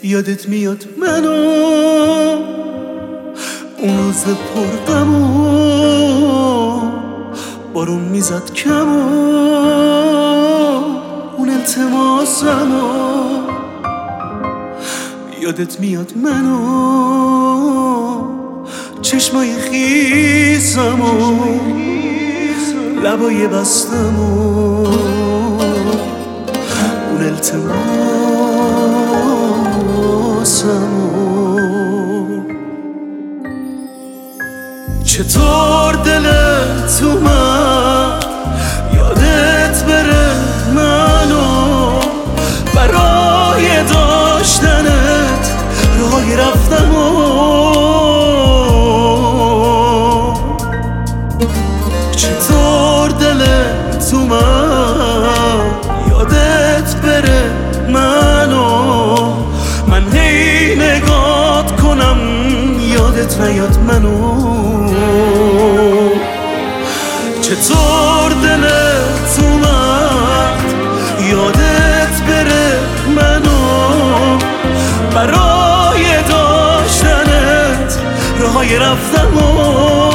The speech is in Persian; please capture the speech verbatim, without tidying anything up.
یادت میاد منو اون روز پرغمو بارون میزد کمو اون التماسمو یادت میاد منو چشمای خیسمو لبای بستمو اون التماسمو چطور دلت اومد یادت بره منو برای داشتنت راهی رفتمو چطور دلت اومد یادت بره منو من هی نگات کنم یادت نیاد منو چطور دلت اومد یادت بره منو برای داشتنت راهی رفتمو